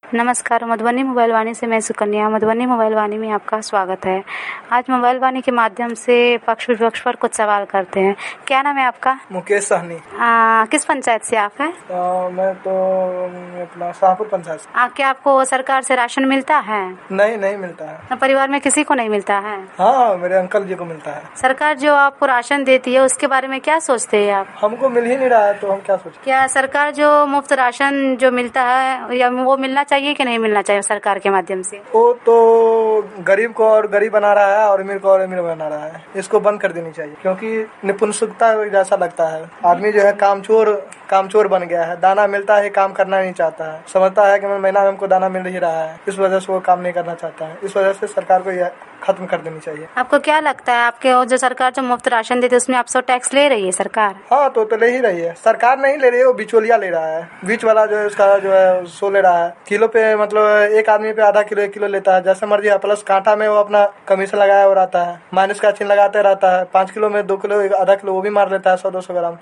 नमस्कार, मधुबनी मोबाइल वाणी से मैं सुकन्या। मधुबनी मोबाइल वाणी में आपका स्वागत है। आज मोबाइल वाणी के माध्यम से पक्ष विपक्ष पर कुछ सवाल करते हैं। क्या नाम है आपका? मुकेश सहनी। किस पंचायत से आप हैं? मैं तो अपना शाहपुर पंचायत से। क्या आपको सरकार से राशन मिलता है? नहीं मिलता है। परिवार में किसी को नहीं मिलता है? हाँ, मेरे अंकल जी को मिलता है। सरकार जो आपको राशन देती है उसके बारे में क्या सोचते हैं आप? हमको मिल ही नहीं रहा है तो हम क्या सोचें। क्या सरकार जो मुफ्त राशन जो मिलता है या वो मिलना चाहिए कि नहीं मिलना चाहिए सरकार के माध्यम से? वो तो गरीब को और गरीब बना रहा है और अमीर को और अमीर बना रहा है। इसको बंद कर देनी चाहिए क्योंकि निपुणता जैसा लगता है। आदमी जो है कामचोर बन गया है। दाना मिलता है, काम करना नहीं चाहता है। समझता है कि महीना में हमको दाना मिल ही रहा है, इस वजह से वो काम नहीं करना चाहता है। इस वजह से सरकार को यह खत्म कर देनी चाहिए। आपको क्या लगता है आपके जो सरकार जो मुफ्त राशन देती है उसमें 800 टैक्स ले रही है सरकार? हाँ, तो ले ही रही है। सरकार नहीं ले रही है, वो बिचौलिया ले रहा है। बीच वाला जो है उसका जो है सो ले रहा है। किलो पे मतलब एक आदमी पे आधा किलो 1 किलो लेता है, जैसे मर्जी है। प्लस कांटा में वो अपना कमीशन लगाया हुआ रहता है, माइनस का चिन्ह लगाते रहता है। 5 किलो में 2 किलो आधा किलो वो भी मार लेता है, 100-200 ग्राम।